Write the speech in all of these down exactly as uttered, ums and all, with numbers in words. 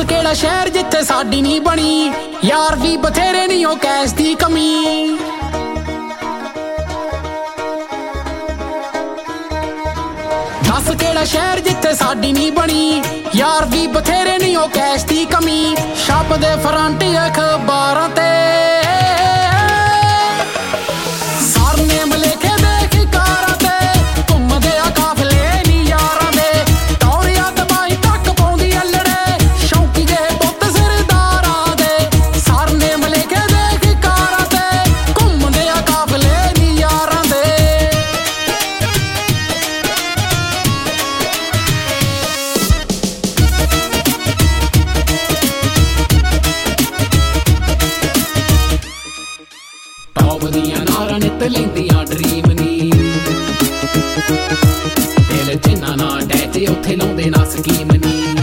ਕਿਹੜਾ ਸ਼ਹਿਰ ਜਿੱਥੇ ਸਾਡੀ ਨਹੀਂ ਬਣੀ, ਯਾਰ ਵੀ ਬਥੇਰੇ ਨਹੀਂ ਉਹ ਕੈਸ਼ ਦੀ ਕਮੀ। ਦੱਸ ਕਿਹੜਾ ਸ਼ਹਿਰ ਜਿੱਥੇ ਸਾਡੀ ਨਹੀਂ ਬਣੀ, ਯਾਰ ਵੀ ਬਥੇਰੇ ਨਹੀਂ ਉਹ ਕੈਸ਼ ਦੀ ਕਮੀ। ਛਪਦੇ ਫਰੰਟ ਅਖਬਾਰਾਂ ਤੇ ਸਰਨੇਮ ਲਿਖੇ ਦੇਖ ਕਾਰਾਂ ਤੇ, ਘੁੰਮਦੇ ਆ ਕਾਫਲੇ ਨੀ ਯਾਰਾਂ ਦੇ। ਟੌਰਿਆ ਦਬਾਈ ਤੱਕ ਪਾਉਂਦੀ ਅਲੜੇ, ਸ਼ੌਂਕੀ ਜੇ ਪੁੱਤ ਸਰਦਾਰਾਂ ਦੇ। ਸਰਨੇਮ ਲਿਖੇ ਦੇਖ ਕਾਰਾਂ ਤੇ, ਘੁੰਮਦੇ ਆ ਕਾਫਲੇ ਨੀ ਯਾਰਾਂ ਦੇ। ਟੌਪ ਦੀਆਂ ਨਾਰਾਂ ਨਿੱਤ ਲੈਂਦੀਆਂ ਡਰੀਮ ਨੀ, ਦਿਲ ਜਿੰਨਾ ਨਾ ਅਟੈਚ ਉੱਥੇ ਲਾਉਂਦੇ ਨਾ ਸਕੀਮ ਨੀ।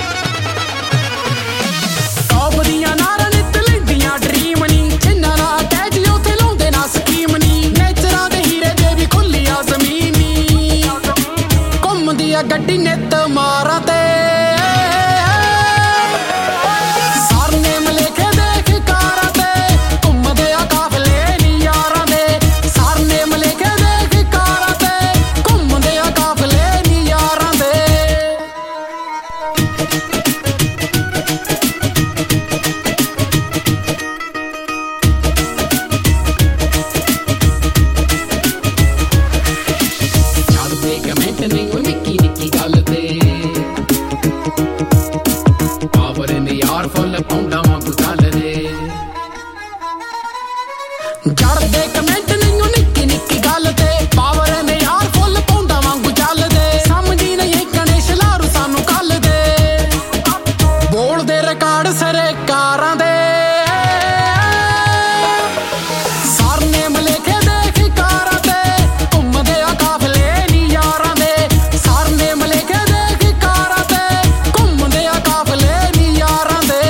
ਟੌਪ ਦੀਆਂ ਨਾਰਾਂ ਨਿੱਤ ਲੈਂਦੀਆਂ ਡਰੀਮ ਨੀ, ਜਿੰਨਾ ਨਾ ਅਟੈਚ ਉੱਥੇ ਲਾਉਂਦੇ ਨਾ ਸਕੀਮ ਨੀ। ਨੇਚਰਾਂ ਦੇ ਹੀਰੇ ਦੇ ਵੀ ਖੁੱਲੀ ਆ ਜ਼ਮੀਨ ਨੀ, ਘੁੰਮਦੀ ਆ ਗੱਡੀ ਨਿੱਤ ਮਾਰਾਂ ਤੇ। ਨਿੱਕੀ ਨਿੱਕੀ ਗੱਲ ਤੇ ਪਾਵਰ ਨੇ ਯਾਰ ਫੁੱਲ ਪਾਉਂਦਾ ਵਾਂਗੂ ਚੱਲਦੇ। ਜੜਦੇ ਕਮੈਂਟ ਨਹੀਂ ਨਿੱਕੀ ਨਿੱਕੀ ਗੱਲ ਤੇ, ਪਾਵਰ ਨੇ ਯਾਰ ਫੁੱਲ ਪਾਉਂਦਾ ਵਾਂਗੂ ਚੱਲਦੇ। ਸਮਝੀ ਨਹੀਂ ਗਣੇਸ਼ ਲਾਰੂ ਸਾਨੂੰ ਕੱਲ ਦੇ, ਬੋਲਦੇ ਰਿਕਾਰਡ ਸਰਕਾਰਾਂ ਦੇ। ਸਰਨੇਮ ਲਿਖੇ ਦੇਖ ਕਾਰਾਂ ਤੇ, ਘੁੰਮਦੇ ਆ ਕਾਫਲੇ ਨੀ ਯਾਰਾਂ ਦੇ। ਸਰਨੇਮ ਲਿਖੇ ਦੇਖ ਕਾਰਾਂ ਤੇ, ਘੁੰਮਦੇ ਆ ਕਾਫਲੇ ਨੀ ਯਾਰਾਂ ਦੇ।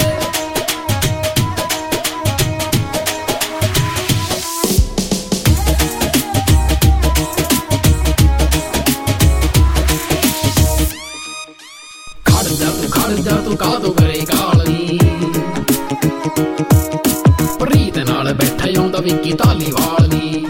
ਖੜ ਜਾ ਤੂੰ ਖੜ ਜਾ ਤੂੰ ਕਾਹਤੋਂ ਕਰੇ ਕਾਲੀ, ਪ੍ਰੀਤ ਨਾਲ ਬੈਠਾ ਆਉਂਦਾ ਵਿੱਕੀ ਧਾਲੀਵਾਲ ਨੀ।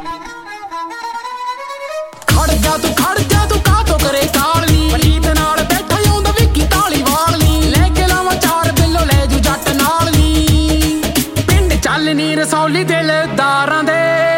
ਖੜ ਜਾ ਤੂੰ ਖੜ ਜਾ ਤੂੰ ਕਾਹਤੋਂ ਕਰੇ ਕਾਲੀ, ਪ੍ਰੀਤ ਨਾਲ ਬੈਠਾ ਆਉਂਦਾ ਵਿੱਕੀ ਧਾਲੀਵਾਲ ਨੀ। ਲੈ ਕੇ ਲਾਵਾਂ ਚਾਰ ਬਿੱਲੋ ਲੈ ਜੂ ਜੱਟ ਨਾਲ ਨੀ, ਪਿੰਡ ਚੱਲ ਨੀ ਰਸੌਲੀ ਦਿਲਦਾਰਾਂ ਦੇ।